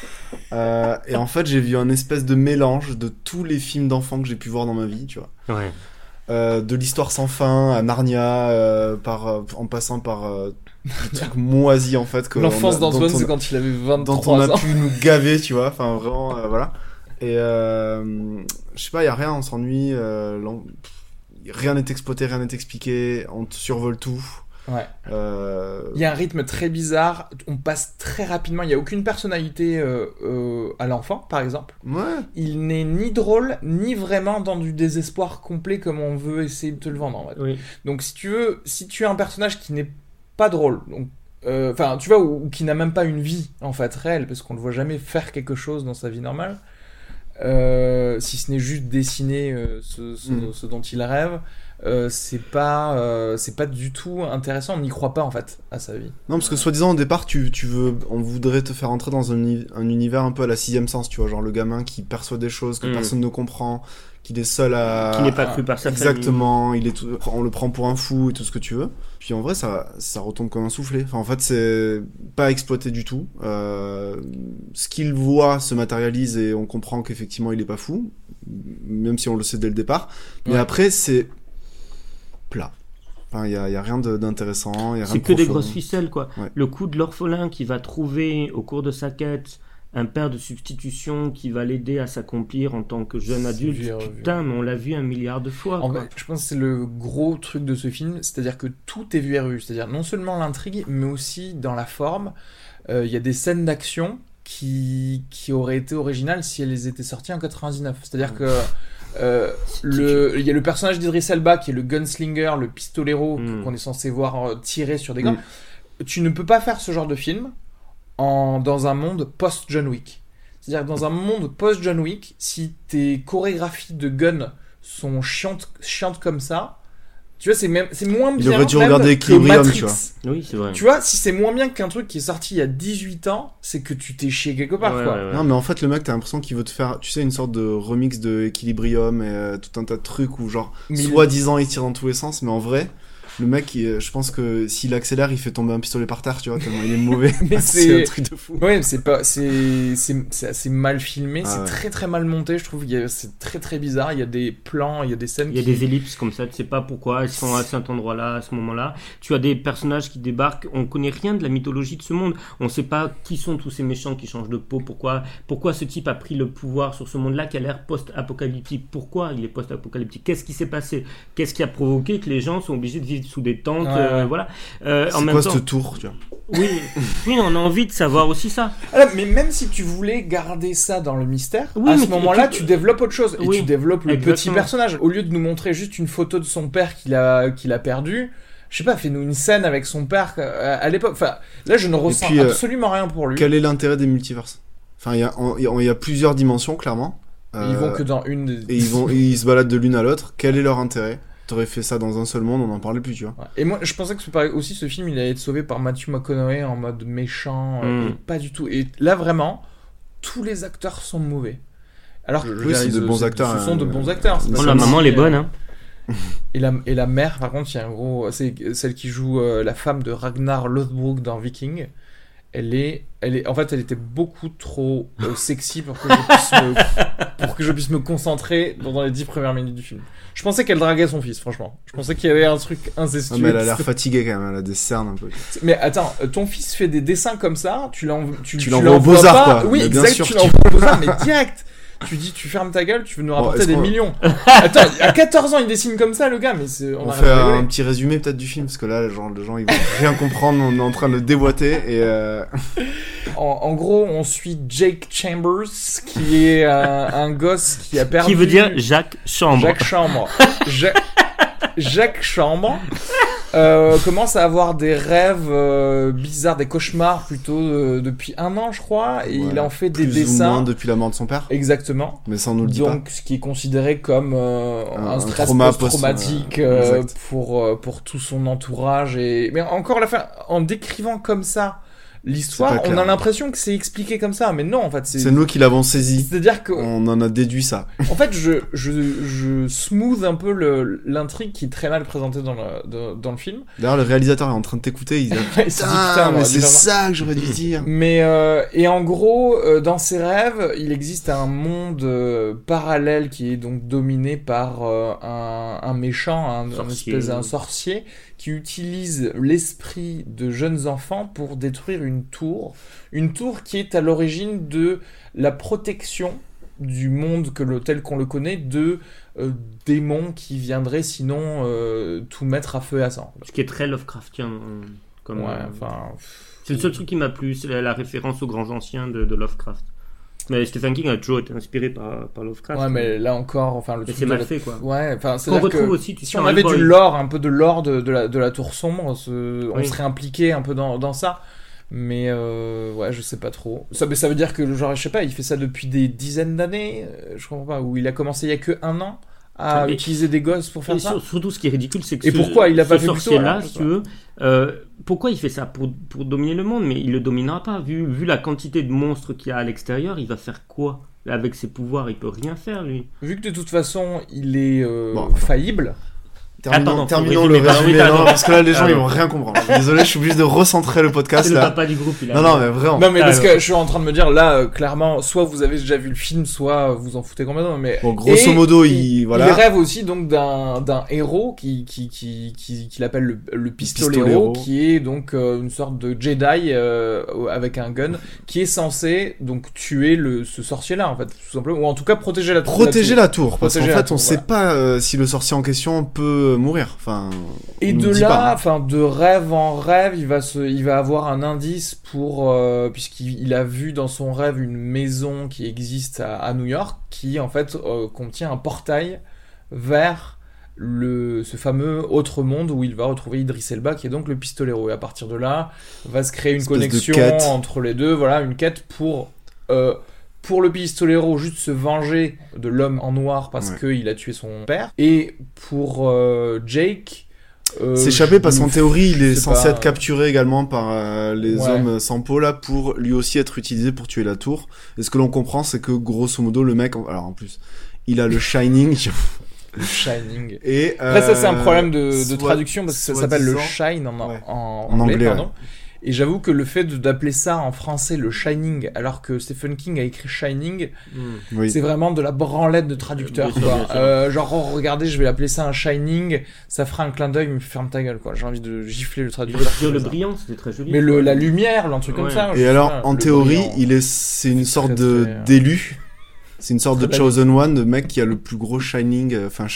Speaker 3: fait. Et en fait, j'ai vu un espèce de mélange de tous les films d'enfants que j'ai pu voir dans ma vie, tu vois.
Speaker 2: Ouais.
Speaker 3: De l'histoire sans fin à Narnia, en passant par des trucs moisis en fait.
Speaker 1: L'enfance d'Antoine, c'est quand il avait 23 ans.
Speaker 3: Dont on a pu nous gaver, tu vois. Enfin, vraiment, voilà. Et je sais pas, il y a rien, on s'ennuie. Rien n'est exploité, rien n'est expliqué. On te survole tout.
Speaker 1: Ouais. Il y a un rythme très bizarre. On passe très rapidement. Il y a aucune personnalité à l'enfant, par exemple.
Speaker 3: Ouais.
Speaker 1: Il n'est ni drôle ni vraiment dans du désespoir complet comme on veut essayer de te le vendre. En fait.
Speaker 2: Oui.
Speaker 1: Donc si tu as un personnage qui n'est pas drôle, donc tu vois, ou qui n'a même pas une vie en fait réelle, parce qu'on le voit jamais faire quelque chose dans sa vie normale, si ce n'est juste dessiner ce dont il rêve. C'est pas du tout intéressant, on n'y croit pas en fait à sa vie.
Speaker 3: Non, parce que soi-disant au départ on voudrait te faire entrer dans un univers un peu à la Sixième Sens, tu vois, genre le gamin qui perçoit des choses que personne ne comprend, qu'il est seul à...
Speaker 2: Qui n'est pas cru par sa
Speaker 3: Exactement, on le prend pour un fou et tout ce que tu veux. Puis en vrai, ça retombe comme un soufflé. Enfin, en fait, c'est pas exploité du tout. Ce qu'il voit se matérialise et on comprend qu'effectivement il est pas fou, même si on le sait dès le départ. Mais après, c'est plat. Enfin, y a rien d'intéressant.
Speaker 2: C'est que des grosses ficelles, quoi. Ouais. Le coup de l'orphelin qui va trouver au cours de sa quête un père de substitution qui va l'aider à s'accomplir en tant que jeune adulte. Putain, mais on l'a vu 1 milliard de fois.
Speaker 1: Je pense que c'est le gros truc de ce film, c'est-à-dire que tout est vu et revu. C'est-à-dire non seulement l'intrigue, mais aussi dans la forme. Il y a des scènes d'action qui auraient été originales si elles étaient sorties en 99. C'est-à-dire que il y a le personnage d'Idris Elba qui est le gunslinger, le pistolero qu'on est censé voir tirer sur des gars. Tu ne peux pas faire ce genre de film dans un monde post-John Wick. C'est-à-dire que dans un monde post-John Wick, si tes chorégraphies de gun sont chiantes comme ça, tu vois, c'est moins bien.
Speaker 3: Il aurait dû regarder Equilibrium, tu vois.
Speaker 2: Oui, c'est vrai.
Speaker 1: Tu vois, si c'est moins bien qu'un truc qui est sorti il y a 18 ans, c'est que tu t'es chié quelque part, quoi.
Speaker 3: Ouais. Non, mais en fait, le mec, t'as l'impression qu'il veut te faire, tu sais, une sorte de remix de Equilibrium et tout un tas de trucs où, genre, soi-disant, il tire dans tous les sens, mais en vrai, le mec, je pense que s'il accélère, il fait tomber un pistolet par terre, tu vois, tellement il est mauvais.
Speaker 1: Mais
Speaker 3: c'est un truc de fou.
Speaker 1: Ouais, c'est assez mal filmé, c'est très très mal monté, je trouve. C'est très très bizarre. Il y a des plans, il y a des scènes.
Speaker 2: Il y a des ellipses comme ça, tu sais pas pourquoi ils sont à cet endroit-là, à ce moment-là. Tu as des personnages qui débarquent, on connaît rien de la mythologie de ce monde. On sait pas qui sont tous ces méchants qui changent de peau, pourquoi ce type a pris le pouvoir sur ce monde-là qui a l'air post-apocalyptique. Pourquoi il est post-apocalyptique? Qu'est-ce qui s'est passé? Qu'est-ce qui a provoqué que les gens sont obligés de vivre sous des tentes, voilà.
Speaker 3: C'est
Speaker 2: en même
Speaker 3: quoi
Speaker 2: temps,
Speaker 3: ce tour, tu vois?
Speaker 2: oui, on a envie de savoir aussi ça.
Speaker 1: Alors, mais même si tu voulais garder ça dans le mystère,
Speaker 2: Oui,
Speaker 1: à ce
Speaker 2: mais
Speaker 1: moment-là, tu développes autre chose. Et
Speaker 2: Oui,
Speaker 1: tu développes le
Speaker 2: exactement.
Speaker 1: petit personnage. Au lieu de nous montrer juste une photo de son père qu'il a perdu, je sais pas, fais-nous une scène avec son père à l'époque. Enfin, là, je ne ressens
Speaker 3: puis,
Speaker 1: absolument rien pour lui.
Speaker 3: Quel est l'intérêt des multiverses? Enfin, il y a plusieurs dimensions, clairement.
Speaker 1: Ils vont que dans une.
Speaker 3: Et ils se baladent de l'une à l'autre. Quel est leur intérêt? T'aurais fait ça dans un seul monde, on n'en parlait plus, tu vois.
Speaker 1: Ouais. Et moi, je pensais que aussi ce film, il allait être sauvé par Matthew McConaughey en mode méchant, et pas du tout. Et là, vraiment, tous les acteurs sont mauvais. Alors,
Speaker 3: c'est de bons acteurs.
Speaker 1: Ce sont de bons acteurs. C'est
Speaker 2: Bon,
Speaker 1: pas
Speaker 2: la
Speaker 1: comme
Speaker 2: maman,
Speaker 1: si,
Speaker 2: elle est bonne, hein.
Speaker 1: Et la mère, par contre, il y a un gros. C'est celle qui joue la femme de Ragnar Lothbrok dans Viking. En fait, elle était beaucoup trop sexy pour que je puisse me concentrer dans les 10 premières minutes du film. Je pensais qu'elle draguait son fils, franchement. Je pensais qu'il y avait un truc incestueux.
Speaker 3: Ah, mais elle a l'air fatiguée quand même, elle a des cernes un peu.
Speaker 1: Mais attends, ton fils fait des dessins comme ça, tu
Speaker 3: l'envoies aux Beaux-Arts, quoi.
Speaker 1: Oui,
Speaker 3: mais bien
Speaker 1: exact,
Speaker 3: sûr,
Speaker 1: tu l'envoies aux Beaux-Arts, mais direct. Tu dis, tu fermes ta gueule, tu veux nous rapporter des millions. Attends, à 14 ans, il dessine comme ça, le gars, mais
Speaker 3: on fait un petit résumé peut-être du film, parce que là, genre, les gens, ils vont rien comprendre, on est en train de le déboîter, et
Speaker 1: en gros, on suit Jake Chambers, qui est un gosse qui a perdu...
Speaker 2: Qui veut dire Jacques Chambre.
Speaker 1: Jacques Chambre. Jacques Chambre commence à avoir des rêves bizarres, des cauchemars plutôt depuis 1 an, je crois, et il en fait des dessins.
Speaker 3: Ou moins depuis la mort de son père.
Speaker 1: Exactement.
Speaker 3: Mais ça, on nous le dit pas.
Speaker 1: Donc, ce qui est considéré comme un stress
Speaker 3: trauma
Speaker 1: post-traumatique pour tout son entourage. Mais encore à la fin, en décrivant comme ça l'histoire, on a l'impression que c'est expliqué comme ça, mais non, en fait,
Speaker 3: c'est nous qui l'avons saisi.
Speaker 1: C'est-à-dire que
Speaker 3: on en a déduit ça.
Speaker 1: En fait, je smooth un peu l'intrigue qui est très mal présentée dans le film.
Speaker 3: D'ailleurs, le réalisateur est en train de t'écouter, il dit putain, mais c'est ça que j'aurais dû dire.
Speaker 1: Mais et en gros, dans ses rêves, il existe un monde parallèle qui est donc dominé par un méchant, un sorcier qui utilise l'esprit de jeunes enfants pour détruire une tour qui est à l'origine de la protection du monde tel qu'on le connaît de démons qui viendraient sinon tout mettre à feu et à sang.
Speaker 2: Ce qui est très Lovecraftien. C'est le seul truc qui m'a plu, c'est la référence aux grands anciens de Lovecraft. Mais Stephen King a toujours été inspiré par Lovecraft.
Speaker 1: Ouais, mais là encore,
Speaker 2: c'est mal fait, quoi.
Speaker 1: Ouais, enfin,
Speaker 2: on retrouve aussi.
Speaker 1: Si on avait du lore, un peu de lore de la tour sombre, on serait impliqué un peu dans ça. Mais ouais, je sais pas trop. Ça veut dire que, genre, je sais pas, il fait ça depuis des dizaines d'années, je comprends pas, où il a commencé il y a que 1 an à utiliser des gosses pour faire ça.
Speaker 2: Surtout, ce qui est ridicule, c'est que
Speaker 1: pourquoi il a pas fait
Speaker 2: sorcier-là, si tu veux, pourquoi il fait ça pour dominer le monde, mais il le dominera pas. Vu la quantité de monstres qu'il y a à l'extérieur, il va faire quoi avec ses pouvoirs? Il peut rien faire, lui.
Speaker 1: Vu que de toute façon, il est faillible.
Speaker 3: Terminons le résumé, parce que là les gens ils vont rien comprendre. Désolé, je suis obligé de recentrer le podcast.
Speaker 2: C'est
Speaker 3: là.
Speaker 2: Le papa du groupe.
Speaker 3: Non, mais vraiment.
Speaker 1: Non, mais parce que je suis en train de me dire là, clairement, soit vous avez déjà vu le film, soit vous en foutez complètement. Mais
Speaker 3: bon, grosso modo, il
Speaker 1: rêve aussi donc d'un héros qu'il appelle le pistolero, qui est donc une sorte de Jedi avec un gun, qui est censé donc tuer ce sorcier-là en fait, tout simplement, ou en tout cas protéger la tour.
Speaker 3: Protéger la tour, parce qu'en fait, on sait pas si le sorcier en question peut mourir. Enfin,
Speaker 1: et de là, de rêve en rêve, il va avoir un indice pour puisqu'il a vu dans son rêve une maison qui existe à New York, qui en fait contient un portail vers ce fameux autre monde où il va retrouver Idris Elba, qui est donc le pistolero. Et à partir de là, va se créer une connexion entre les deux. Voilà, une quête pour le pistolero, juste se venger de l'homme en noir parce qu'il a tué son père. Et pour Jake...
Speaker 3: s'échapper parce qu'en théorie, il est censé être capturé également par les hommes sans peau, là, pour lui aussi être utilisé pour tuer la tour. Et ce que l'on comprend, c'est que, grosso modo, le mec... Alors, en plus, il a le Shining...
Speaker 1: Le Shining.
Speaker 3: Et
Speaker 1: après, ça, c'est un problème de traduction, parce que ça s'appelle le Shine en anglais, pardon. Et j'avoue que le fait d'appeler ça en français le Shining, alors que Stephen King a écrit Shining, c'est vraiment de la branlette de traducteur. Genre, regardez, je vais appeler ça un Shining, ça fera un clin d'œil, mais ferme ta gueule, quoi. J'ai envie de gifler le traducteur.
Speaker 2: Le brillant, c'était très joli.
Speaker 1: Mais la lumière, un truc comme ça.
Speaker 3: Et alors, en théorie, c'est une sorte d'élu. C'est une sorte de Chosen One, de mec qui a le plus gros shine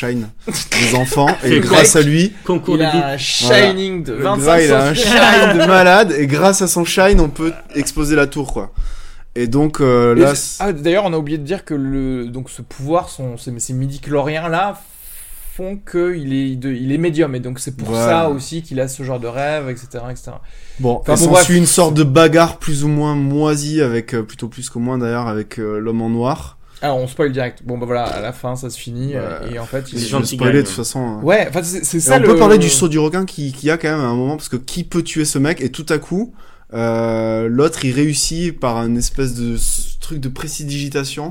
Speaker 3: des enfants, et grâce à lui,
Speaker 1: il a un shining de 25
Speaker 3: il a un shine de malade, et grâce à son shine, on peut exploser la tour, quoi. Et donc, là...
Speaker 1: d'ailleurs, on a oublié de dire que donc ce pouvoir, ces midi-chloriens là, font qu'il est médium, et donc c'est pour ça aussi qu'il a ce genre de rêve, etc.
Speaker 3: Bon, s'ensuit une sorte de bagarre plus ou moins moisie, avec plutôt plus que moins d'ailleurs, avec l'homme en noir.
Speaker 1: Alors on spoil direct. Bon bah voilà, à la fin ça se finit, et en fait
Speaker 3: il est spoilé de toute façon.
Speaker 1: Ouais, enfin c'est ça.
Speaker 3: On peut parler du saut du requin qui a quand même à un moment, parce que qui peut tuer ce mec, et tout à coup l'autre il réussit par une espèce de truc de précidigitation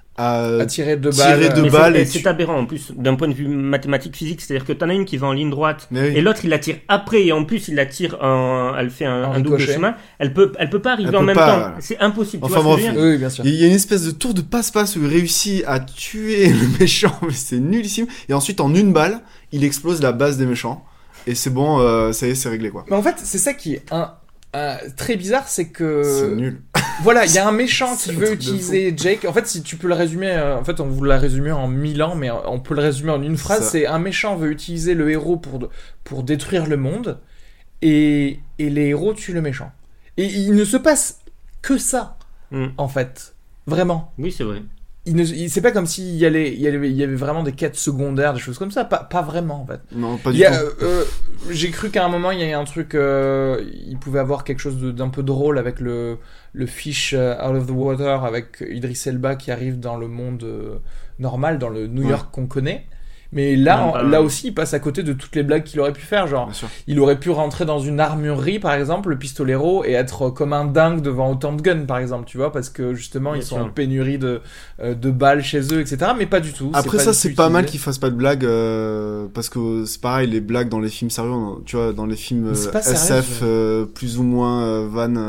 Speaker 3: à tirer deux balles.
Speaker 2: Et c'est aberrant en plus d'un point de vue mathématique physique, c'est-à-dire que t'en as une qui va en ligne droite et l'autre il la tire après, et en plus il la tire elle fait un double chemin. Elle peut pas arriver en même temps. C'est impossible.
Speaker 3: Enfin bref,
Speaker 1: oui, bien sûr.
Speaker 3: Il y a une espèce de tour de passe-passe où il réussit à tuer le méchant, mais c'est nullissime. Et ensuite en une balle, il explose la base des méchants. Et c'est bon, ça y est, c'est réglé, quoi.
Speaker 1: Mais en fait, c'est ça qui est très bizarre, c'est que...
Speaker 3: C'est nul.
Speaker 1: Voilà, il y a un méchant qui veut utiliser Jake. En fait, si tu peux le résumer... en fait, on vous l'a résumé en 1000 ans, mais on peut le résumer en une phrase. C'est un méchant veut utiliser le héros pour détruire le monde, et les héros tuent le méchant. Et il ne se passe que ça, en fait. Vraiment.
Speaker 2: Oui, c'est vrai.
Speaker 1: C'est pas comme s'il y avait vraiment des quêtes secondaires, des choses comme ça, pas vraiment en fait.
Speaker 3: Non, pas du tout.
Speaker 1: J'ai cru qu'à un moment il y a un truc, il pouvait avoir quelque chose d'un peu drôle avec le Fish Out of the Water, avec Idris Elba qui arrive dans le monde normal, dans le New York qu'on connaît. Mais là aussi, il passe à côté de toutes les blagues qu'il aurait pu faire. Genre, il aurait pu rentrer dans une armurerie, par exemple, le pistolero, et être comme un dingue devant autant de guns, par exemple, tu vois, parce que justement, ils sont en pénurie de balles chez eux, etc. Mais pas du tout.
Speaker 3: Après ça, c'est pas mal qu'ils fassent pas de blagues, parce que c'est pareil, les blagues dans les films sérieux, tu vois, dans les films SF, plus ou moins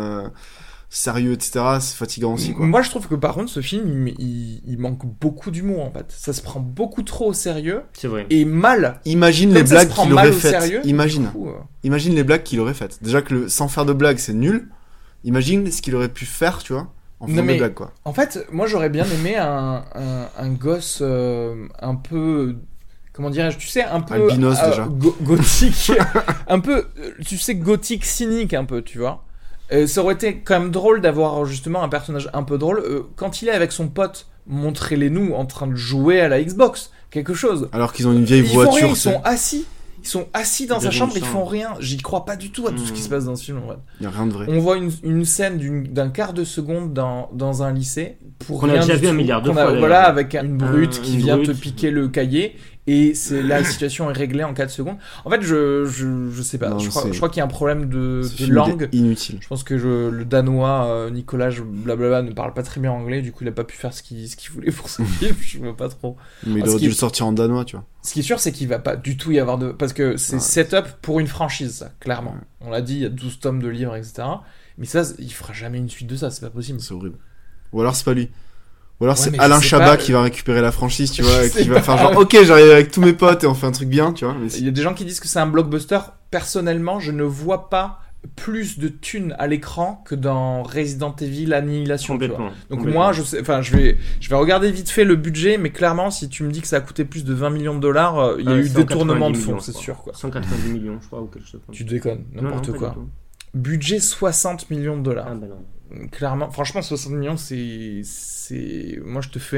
Speaker 3: sérieux, etc., c'est fatigant aussi, quoi.
Speaker 1: Moi, je trouve que par contre, ce film, il manque beaucoup d'humour, en fait. Ça se prend beaucoup trop au sérieux.
Speaker 2: C'est vrai.
Speaker 1: Et mal.
Speaker 3: Imagine les blagues qu'il aurait faites. Imagine les blagues qu'il aurait faites. Déjà que sans faire de blagues, c'est nul. Imagine ce qu'il aurait pu faire, tu vois, en faisant des blagues, quoi.
Speaker 1: En fait, moi, j'aurais bien aimé un gosse un peu... Comment dirais-je, tu sais, un peu...
Speaker 3: Albinos, déjà.
Speaker 1: Gothique. Un peu, tu sais, gothique cynique, un peu, tu vois. Ça aurait été quand même drôle d'avoir justement un personnage un peu drôle. Quand il est avec son pote, montrez-les-nous en train de jouer à la Xbox, quelque chose.
Speaker 3: Alors qu'ils ont une vieille voiture.
Speaker 1: Ils sont assis dans sa chambre, ils font rien. J'y crois pas du tout à tout ce qui se passe dans ce film, en vrai.
Speaker 3: Il y a rien de vrai.
Speaker 1: On voit une scène d'un quart de seconde dans un lycée.
Speaker 2: Qu'on a déjà vu un milliard de fois.
Speaker 1: Voilà, avec une brute qui vient te piquer le cahier. Et la situation est réglée en 4 secondes. En fait, je sais pas. Non, je crois qu'il y a un problème de langue.
Speaker 3: Inutile.
Speaker 1: Je pense que le danois, Nicolas, blablabla, ne parle pas très bien anglais. Du coup, il a pas pu faire ce qu'il voulait pour ce film. Je vois pas trop.
Speaker 3: Mais il aurait dû le sortir en danois, tu vois.
Speaker 1: Ce qui est sûr, c'est qu'il va pas du tout y avoir de... Parce que c'est setup pour une franchise, ça, clairement. On l'a dit, il y a 12 tomes de livres, etc. Mais ça, il fera jamais une suite de ça, c'est pas possible.
Speaker 3: C'est horrible. Ou alors, c'est pas lui. Ou alors c'est Alain Chabat qui va récupérer la franchise, tu vois, qui va faire genre ok, j'arrive avec tous mes potes et on fait un truc bien, tu vois. Mais
Speaker 1: il y a des gens qui disent que c'est un blockbuster. Personnellement, je ne vois pas plus de thunes à l'écran que dans Resident Evil Annihilation. Donc moi, je vais regarder vite fait le budget, mais clairement, si tu me dis que ça a coûté plus de 20 millions de dollars, il y a eu détournement de fonds, c'est sûr, quoi.
Speaker 2: 190 millions, je crois, ou quelque chose.
Speaker 1: Tu déconnes, n'importe quoi. Budget 60 millions de dollars. Ah bah non. Clairement, franchement, 60 millions, c'est... Moi, je te fais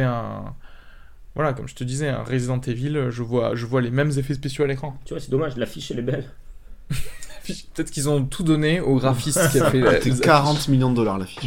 Speaker 1: Voilà, comme je te disais, un Resident Evil, je vois les mêmes effets spéciaux à l'écran.
Speaker 2: Tu vois, c'est dommage, l'affiche, elle est belle.
Speaker 1: Peut-être qu'ils ont tout donné au graphiste qui a fait...
Speaker 3: C'était 40 millions de dollars, l'affiche.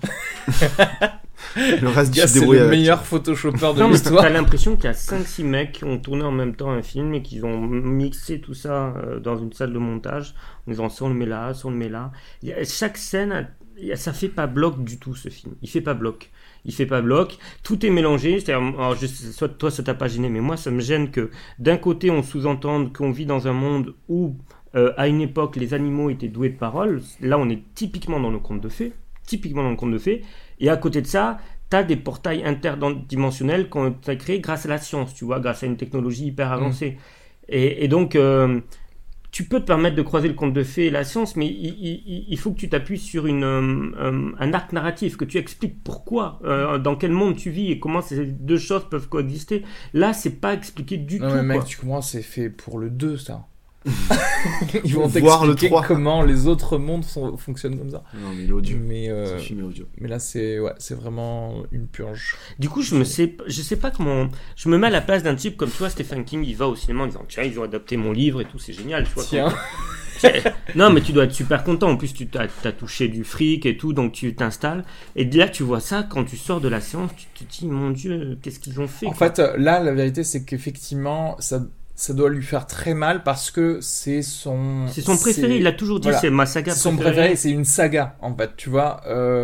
Speaker 3: Le reste du
Speaker 1: c'est le meilleur photoshopper de l'histoire.
Speaker 2: T'as l'impression qu'il y a 5-6 mecs qui ont tourné en même temps un film et qu'ils ont mixé tout ça dans une salle de montage en disant ça on le met là, ça on le met là. Chaque scène, ça fait pas bloc du tout, ce film. Il fait pas bloc, tout est mélangé. Alors, soit toi ça t'a pas gêné, mais moi ça me gêne que d'un côté on sous-entende qu'on vit dans un monde où à une époque les animaux étaient doués de parole. Là on est typiquement dans le conte de fées. Et à côté de ça, tu as des portails interdimensionnels qu'on a créés grâce à la science, tu vois, grâce à une technologie hyper avancée. Et donc, tu peux te permettre de croiser le conte de fées et la science, mais il faut que tu t'appuies sur un arc narratif, que tu expliques pourquoi, dans quel monde tu vis et comment ces deux choses peuvent coexister. Là, c'est pas expliqué du tout.
Speaker 1: Mais mec,
Speaker 2: quoi.
Speaker 1: tu comprends, c'est fait pour le 2, ça. Ils vont
Speaker 3: Voir le
Speaker 1: t'expliquer
Speaker 3: 3.
Speaker 1: comment les autres mondes fonctionnent comme ça.
Speaker 3: Non, mais il est odieux.
Speaker 1: Mais,
Speaker 3: Ce film est odieux.
Speaker 1: mais là, c'est vraiment une purge.
Speaker 2: Du coup, je sais pas comment. Je me mets à la place d'un type comme toi, Stephen King, il va au cinéma en disant tiens, ils ont adapté mon livre et tout, c'est génial. Tu vois,
Speaker 1: Tiens.
Speaker 2: Non, mais tu dois être super content. En plus, tu t'as touché du fric et tout, donc tu t'installes. Et là, tu vois ça, quand tu sors de la séance, tu te dis mon Dieu, qu'est-ce qu'ils ont fait
Speaker 1: En
Speaker 2: quoi.
Speaker 1: fait, là, la vérité, c'est qu'effectivement, ça doit lui faire très mal parce que c'est son
Speaker 2: préféré. Il a toujours dit
Speaker 1: voilà.
Speaker 2: c'est ma saga
Speaker 1: C'est son
Speaker 2: préférée.
Speaker 1: préféré, c'est une saga en fait, tu vois.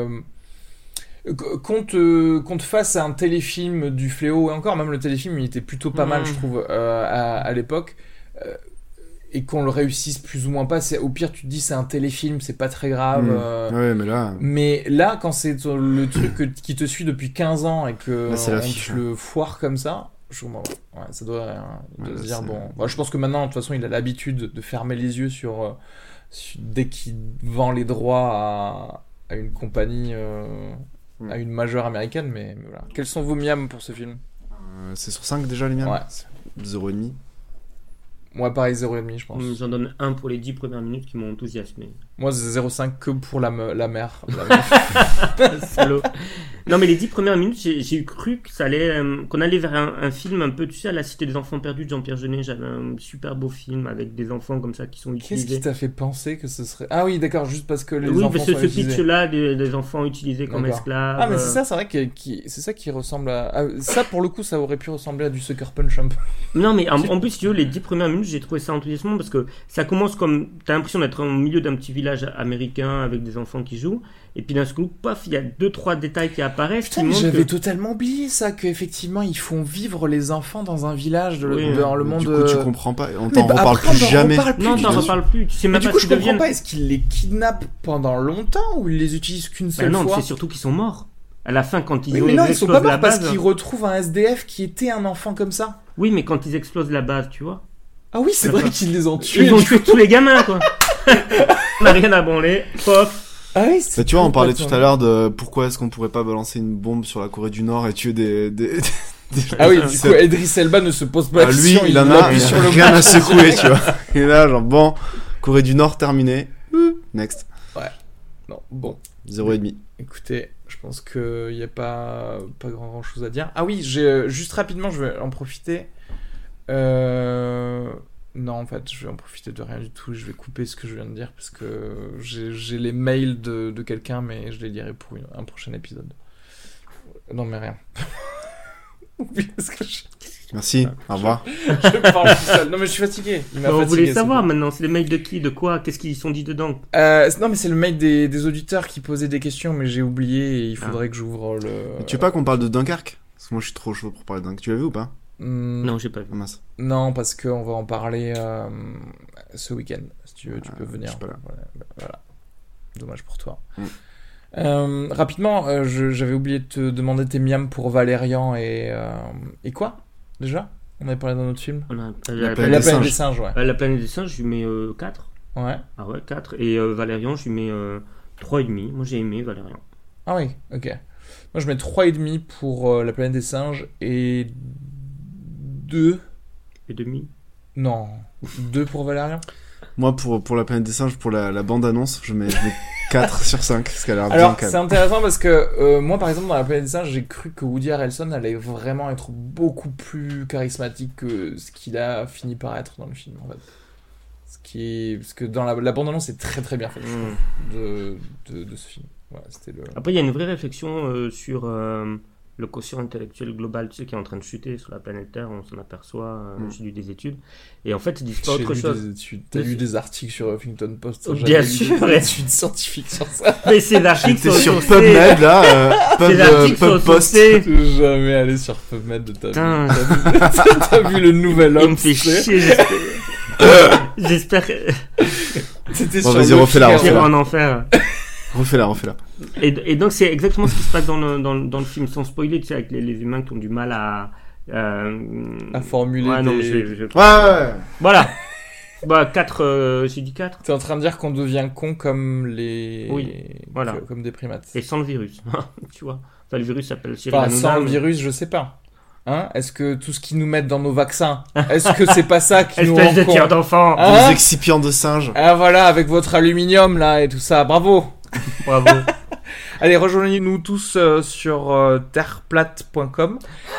Speaker 1: Qu'on te fasse un téléfilm du Fléau, et encore, même le téléfilm, il était plutôt pas mal, je trouve, à l'époque. Et qu'on le réussisse plus ou moins pas, au pire tu te dis c'est un téléfilm, c'est pas très grave.
Speaker 3: Ouais, mais là...
Speaker 1: Mais là, quand c'est le truc qui te suit depuis 15 ans et que
Speaker 3: Là, c'est
Speaker 1: on
Speaker 3: l'affiche,
Speaker 1: te le foire comme ça, ça doit se dire bon. Moi, je pense que maintenant, de toute façon, il a l'habitude de fermer les yeux sur dès qu'il vend les droits à une compagnie, à une majeure américaine. Mais voilà. Quels sont vos miams pour ce film ?
Speaker 3: C'est sur 5 déjà les miens.
Speaker 1: Ouais.
Speaker 3: 0,5.
Speaker 1: Moi, pareil, 0,5, je pense.
Speaker 2: J'en donne 1 pour les 10 premières minutes qui m'ont enthousiasmé.
Speaker 1: Moi, c'est 0,5 que pour la mère.
Speaker 2: Salaud. Non, mais les 10 premières minutes, j'ai cru que ça allait, qu'on allait vers un film un peu, tu sais, à la Cité des Enfants Perdus de Jean-Pierre Jeunet. J'avais un super beau film avec des enfants comme ça qui sont utilisés.
Speaker 1: Qu'est-ce qui t'a fait penser que ce serait... Ah oui, d'accord, juste parce que les
Speaker 2: oui,
Speaker 1: enfants
Speaker 2: parce que
Speaker 1: sont
Speaker 2: ce
Speaker 1: utilisés.
Speaker 2: pitch-là des enfants utilisés comme
Speaker 1: D'accord.
Speaker 2: esclaves.
Speaker 1: Ah, mais c'est ça, c'est vrai que c'est ça qui ressemble à... ça, pour le coup, ça aurait pu ressembler à du Sucker Punch un peu.
Speaker 2: Non, mais en plus, si tu veux, les 10 premières minutes, j'ai trouvé ça enthousiasmant parce que ça commence comme... T'as l'impression d'être au milieu d'un petit village américain avec des enfants qui jouent. Et puis d'un coup, paf, il y a 2-3 détails qui apparaissent.
Speaker 1: Putain,
Speaker 2: qui
Speaker 1: mais
Speaker 2: montrent
Speaker 1: j'avais
Speaker 2: que...
Speaker 1: totalement oublié ça, qu'effectivement, ils font vivre les enfants dans un village
Speaker 2: Oui,
Speaker 1: dans le
Speaker 3: Mais
Speaker 1: monde...
Speaker 3: Du coup, tu comprends pas. On
Speaker 1: Mais
Speaker 3: t'en reparle
Speaker 1: après,
Speaker 3: plus
Speaker 1: on t'en
Speaker 3: jamais.
Speaker 1: reparle plus
Speaker 2: Non,
Speaker 1: du
Speaker 2: t'en
Speaker 1: tout.
Speaker 2: reparles plus. Tu sais
Speaker 1: Mais
Speaker 2: même
Speaker 1: du
Speaker 2: pas
Speaker 1: coup,
Speaker 2: ce
Speaker 1: je
Speaker 2: qu'ils
Speaker 1: comprends
Speaker 2: deviennent.
Speaker 1: pas, est-ce qu'ils les kidnappent pendant longtemps ou ils les utilisent qu'une seule
Speaker 2: Non,
Speaker 1: fois?
Speaker 2: c'est surtout qu'ils sont morts. À la fin, quand ils
Speaker 1: Oui, mais non, ils sont pas
Speaker 2: explosent la
Speaker 1: morts parce
Speaker 2: base...
Speaker 1: qu'ils retrouvent un SDF qui était un enfant comme ça.
Speaker 2: Oui, mais quand ils explosent la base, tu vois.
Speaker 1: Ah oui, c'est vrai qu'ils les ont tués.
Speaker 2: Ils ont tué tous les gamins, quoi. On n'a rien à branler. Pof.
Speaker 1: Ah oui,
Speaker 3: Bah, tu vois, on parlait tout à l'heure de pourquoi est-ce qu'on pourrait pas balancer une bombe sur la Corée du Nord et tuer des
Speaker 1: Ah oui, du coup, Idris Elba ne se pose pas la
Speaker 3: lui,
Speaker 1: question,
Speaker 3: il en a
Speaker 1: appuie sur le
Speaker 3: rien à secouer, tu vois. Et là, genre, bon, Corée du Nord terminé. Next.
Speaker 1: Non, bon.
Speaker 3: 0,5.
Speaker 1: Écoutez, je pense qu'il n'y a pas grand chose à dire. Ah oui, juste rapidement, je vais en profiter. Non, en fait, je vais en profiter de rien du tout. Je vais couper ce que je viens de dire parce que j'ai les mails de quelqu'un, mais je les lirai pour un prochain épisode. Non, mais rien. Oublie ce que
Speaker 3: Merci, au revoir.
Speaker 1: je parle tout seul. Non, mais je suis fatigué. Il m'a
Speaker 2: On
Speaker 1: fatigué,
Speaker 2: voulait
Speaker 1: c'est
Speaker 2: savoir
Speaker 1: tout.
Speaker 2: maintenant, c'est les mails de qui, de quoi, qu'est-ce qu'ils sont dit dedans.
Speaker 1: Non, mais c'est le mail des auditeurs qui posaient des questions, mais j'ai oublié et il faudrait que j'ouvre le...
Speaker 3: Tu veux pas qu'on parle de Dunkerque? Parce que moi, je suis trop chaud pour parler de Dunkerque. Tu l'as vu ou pas?
Speaker 2: Non, j'ai pas vu.
Speaker 3: Ah, mince.
Speaker 1: Non, parce qu'on va en parler ce week-end. Si tu veux, tu peux venir.
Speaker 3: je suis pas là.
Speaker 1: Voilà. Dommage pour toi. Rapidement, j'avais oublié de te demander tes miams pour Valérian et quoi déjà? On avait parlé d'un autre film.
Speaker 2: On a
Speaker 3: La
Speaker 1: La
Speaker 3: planète
Speaker 1: planète
Speaker 3: des
Speaker 1: des singes, ouais.
Speaker 2: La planète des singes, je lui mets 4.
Speaker 1: Ouais.
Speaker 2: Ah ouais, 4. Et Valérian, je lui mets 3,5. Moi, j'ai aimé Valérian.
Speaker 1: Ah oui, ok. Moi, je mets 3,5 pour La planète des singes et 2.
Speaker 2: Et demi.
Speaker 1: Non, 2 pour Valérian.
Speaker 3: Moi, pour la planète des singes, pour la bande-annonce, je mets 4 sur 5, parce qu'elle a l'air bien
Speaker 1: Alors,
Speaker 3: calme.
Speaker 1: c'est intéressant parce que moi, par exemple, dans La planète des singes, j'ai cru que Woody Harrelson allait vraiment être beaucoup plus charismatique que ce qu'il a fini par être dans le film, en fait. Parce que dans la bande-annonce, c'est très très bien fait, je trouve, de ce film. Voilà, c'était le...
Speaker 2: Après, il y a une vraie réflexion sur le quotient intellectuel global, tu sais, qui est en train de chuter sur la planète Terre, on s'en aperçoit, j'ai lu des études, et en fait, ils disent pas autre chose.
Speaker 1: T'as lu des articles sur Huffington Post?
Speaker 2: Bien sûr,
Speaker 1: des études scientifiques sur ça.
Speaker 2: Mais ces articles
Speaker 3: J'étais
Speaker 2: sont
Speaker 3: sur
Speaker 2: sourcés.
Speaker 3: PubMed, là,
Speaker 2: Ces articles sont
Speaker 3: PubPost.
Speaker 2: sourcés.
Speaker 1: T'es jamais allé sur PubMed de ta
Speaker 2: Putain.
Speaker 1: vie. T'as vu le nouvel
Speaker 2: Il
Speaker 1: homme?
Speaker 2: me fait chier, j'espère que
Speaker 1: C'était
Speaker 3: Bon,
Speaker 1: sur
Speaker 3: vas-y,
Speaker 1: le
Speaker 3: refais-la,
Speaker 1: Figaro.
Speaker 2: j'irai en enfer.
Speaker 3: Refais-la.
Speaker 2: Et donc c'est exactement ce qui se passe dans le film, sans spoiler, tu sais, avec les humains qui ont du mal à
Speaker 1: À formuler
Speaker 2: ouais, non, mais
Speaker 1: des...
Speaker 3: Ouais.
Speaker 2: voilà. Bah 4, j'ai dit 4.
Speaker 1: T'es en train de dire qu'on devient con comme les...
Speaker 2: Oui, voilà.
Speaker 1: Comme des primates.
Speaker 2: Et sans le virus, tu vois. Enfin, le virus s'appelle Cyril
Speaker 1: Hanouna. Sans le virus, je sais pas. Hein, est-ce que tout ce qu'ils nous mettent dans nos vaccins, est-ce que c'est pas ça qui nous rend
Speaker 2: espèce de tir d'enfant,
Speaker 3: des excipients de singes.
Speaker 1: Ah voilà, avec votre aluminium là et tout ça, bravo.
Speaker 2: Bravo.
Speaker 1: Allez, rejoignez-nous tous sur terreplate.com.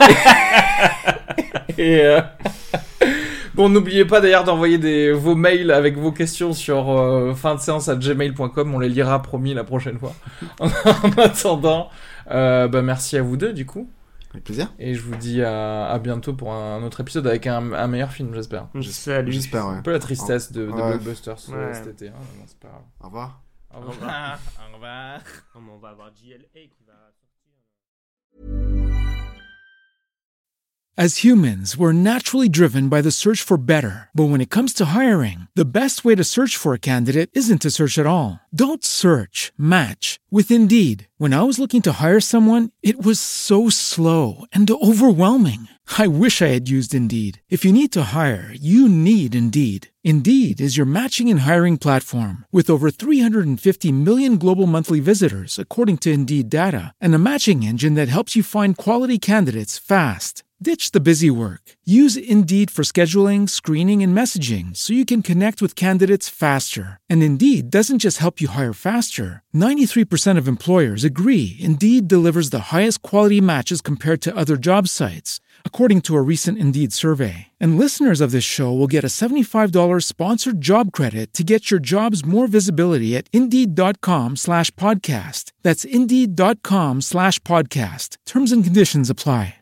Speaker 1: et bon, n'oubliez pas d'ailleurs d'envoyer vos mails avec vos questions sur findeséance@gmail.com. On les lira, promis, la prochaine fois. En attendant, merci à vous deux du coup.
Speaker 3: Avec plaisir.
Speaker 1: Et je vous dis à bientôt pour un autre épisode avec un meilleur film, j'espère.
Speaker 2: Salut.
Speaker 3: J'espère, ouais.
Speaker 1: Un peu la tristesse de Blockbusters cet été. Hein, non, c'est pas grave.
Speaker 3: Au revoir.
Speaker 1: Au revoir. Au revoir.
Speaker 2: On va avoir GLA qui va sortir.
Speaker 7: As humans, we're naturally driven by the search for better. But when it comes to hiring, the best way to search for a candidate isn't to search at all. Don't search, match with Indeed. When I was looking to hire someone, it was so slow and overwhelming. I wish I had used Indeed. If you need to hire, you need Indeed. Indeed is your matching and hiring platform with over 350 million global monthly visitors, according to Indeed data, and a matching engine that helps you find quality candidates fast. Ditch the busy work. Use Indeed for scheduling, screening, and messaging so you can connect with candidates faster. And Indeed doesn't just help you hire faster. 93% of employers agree Indeed delivers the highest quality matches compared to other job sites, according to a recent Indeed survey. And listeners of this show will get a $75 sponsored job credit to get your jobs more visibility at Indeed.com/podcast. That's Indeed.com/podcast. Terms and conditions apply.